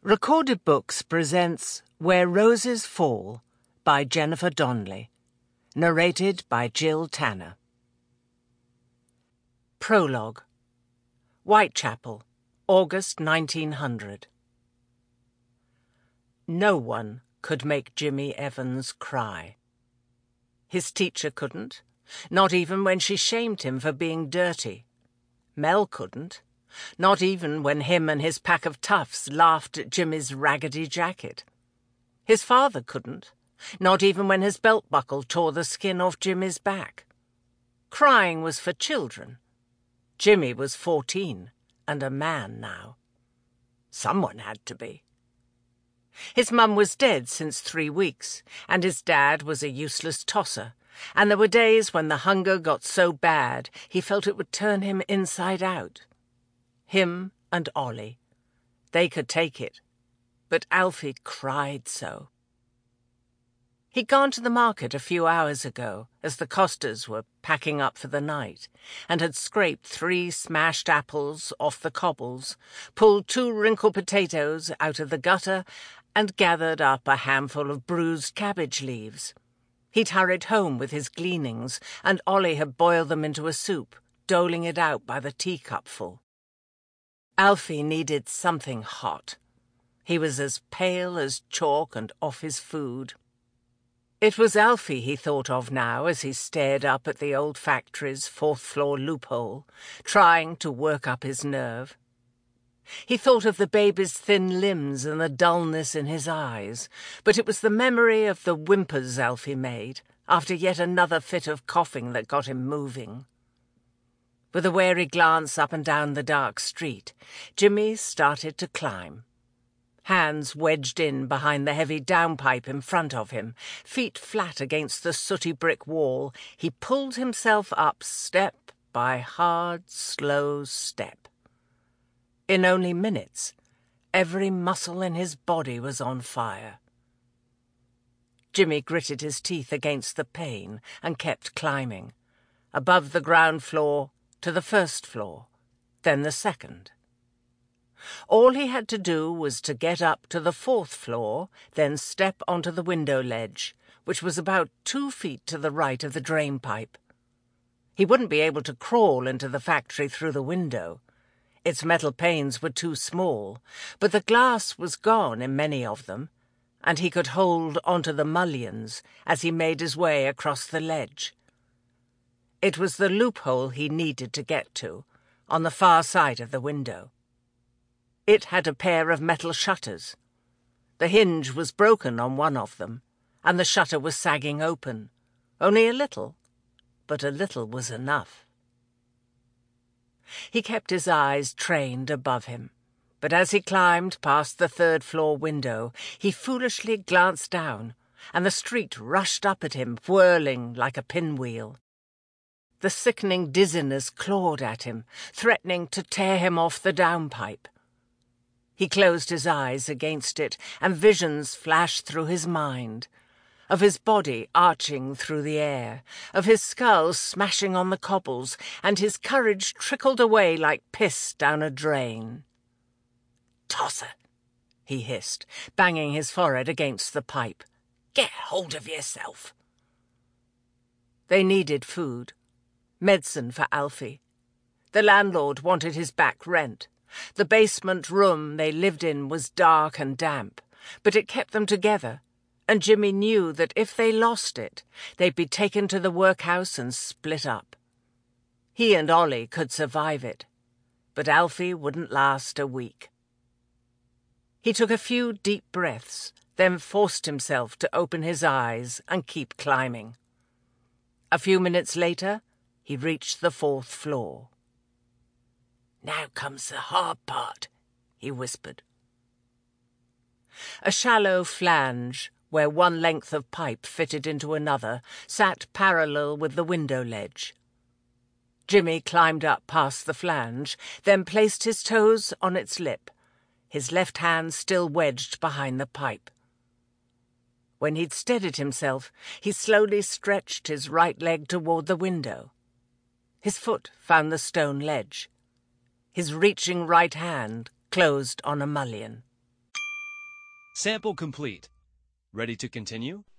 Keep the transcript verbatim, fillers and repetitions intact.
Recorded Books presents Where Roses Fall by Jennifer Donnelly, narrated by Jill Tanner. Prologue. Whitechapel, August nineteen hundred. No one could make Jimmy Evans cry. His teacher couldn't, not even when she shamed him for being dirty. Mel couldn't, not even when him and his pack of toughs laughed at Jimmy's raggedy jacket. His father couldn't, not even when his belt buckle tore the skin off Jimmy's back. Crying was for children. Jimmy was fourteen and a man now. Someone had to be. His mum was dead since three weeks, and his dad was a useless tosser, and there were days when the hunger got so bad he felt it would turn him inside out. Him and Ollie. They could take it, but Alfie cried so. He'd gone to the market a few hours ago, as the Costas were packing up for the night, and had scraped three smashed apples off the cobbles, pulled two wrinkled potatoes out of the gutter, and gathered up a handful of bruised cabbage leaves. He'd hurried home with his gleanings, and Ollie had boiled them into a soup, doling it out by the teacupful. Alfie needed something hot. He was as pale as chalk and off his food. It was Alfie he thought of now as he stared up at the old factory's fourth-floor loophole, trying to work up his nerve. He thought of the baby's thin limbs and the dullness in his eyes, but it was the memory of the whimpers Alfie made after yet another fit of coughing that got him moving. With a wary glance up and down the dark street, Jimmy started to climb. Hands wedged in behind the heavy downpipe in front of him, feet flat against the sooty brick wall, he pulled himself up step by hard, slow step. In only minutes, every muscle in his body was on fire. Jimmy gritted his teeth against the pain and kept climbing. Above the ground floor, to the first floor, then the second. All he had to do was to get up to the fourth floor, then step onto the window ledge, which was about two feet to the right of the drain pipe. He wouldn't be able to crawl into the factory through the window. Its metal panes were too small, but the glass was gone in many of them, and he could hold onto the mullions as he made his way across the ledge. It was the loophole he needed to get to, on the far side of the window. It had a pair of metal shutters. The hinge was broken on one of them, and the shutter was sagging open. Only a little, but a little was enough. He kept his eyes trained above him, but as he climbed past the third-floor window, he foolishly glanced down, and the street rushed up at him, whirling like a pinwheel. The sickening dizziness clawed at him, threatening to tear him off the downpipe. He closed his eyes against it, and visions flashed through his mind, of his body arching through the air, of his skull smashing on the cobbles, and his courage trickled away like piss down a drain. "Tosser," he hissed, banging his forehead against the pipe. "Get hold of yourself." They needed food. Medicine for Alfie. The landlord wanted his back rent. The basement room they lived in was dark and damp, but it kept them together, and Jimmy knew that if they lost it, they'd be taken to the workhouse and split up. He and Ollie could survive it, but Alfie wouldn't last a week. He took a few deep breaths, then forced himself to open his eyes and keep climbing. A few minutes later, he reached the fourth floor. "Now comes the hard part," he whispered. A shallow flange, where one length of pipe fitted into another, sat parallel with the window ledge. Jimmy climbed up past the flange, then placed his toes on its lip, his left hand still wedged behind the pipe. When he'd steadied himself, he slowly stretched his right leg toward the window. His foot found the stone ledge. His reaching right hand closed on a mullion. Sample complete. Ready to continue?